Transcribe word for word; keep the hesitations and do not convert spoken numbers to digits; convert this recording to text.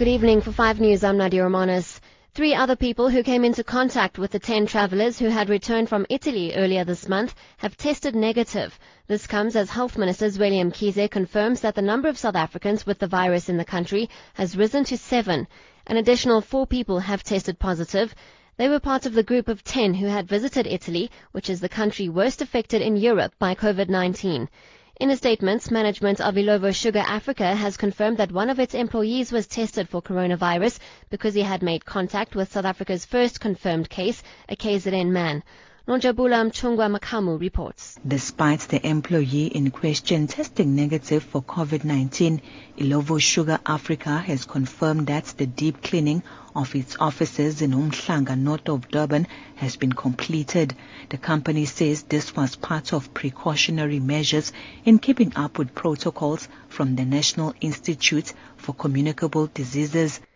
Good evening. For five News, I'm Nadia Romanos. Three other people who came into contact with the ten travelers who had returned from Italy earlier this month have tested negative. This comes as Health Minister Zweli Mkhize confirms that the number of South Africans with the virus in the country has risen to seven. An additional four people have tested positive. They were part of the group of ten who had visited Italy, which is the country worst affected in Europe by COVID nineteen. In a statement, management of Illovo Sugar Africa has confirmed that one of its employees was tested for coronavirus because he had made contact with South Africa's first confirmed case, a K Z N man. Nonjabula Mchungwa Makamu reports. Despite the employee in question testing negative for COVID nineteen, Illovo Sugar Africa has confirmed that the deep cleaning of its offices in Umhlanga, north of Durban, has been completed. The company says this was part of precautionary measures in keeping up with protocols from the National Institute for Communicable Diseases.